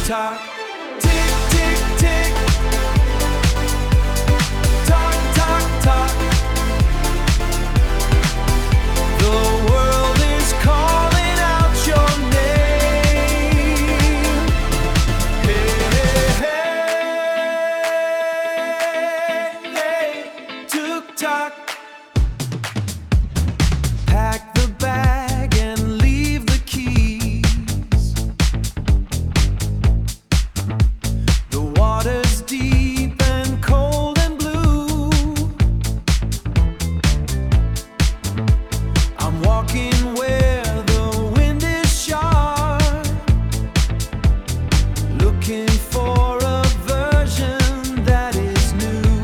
tock, tick, tick, tick. Tock, tock, tock. The world is calling out your name. Hey, hey, hey, hey. Took tock. Pack the bag and leave the keys. The water's deep and cold and blue. I'm walking where the wind is sharp, looking for a version that is new.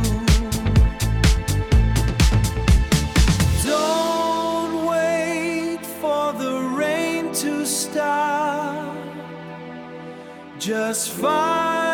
Don't wait for the rain to stop. Just find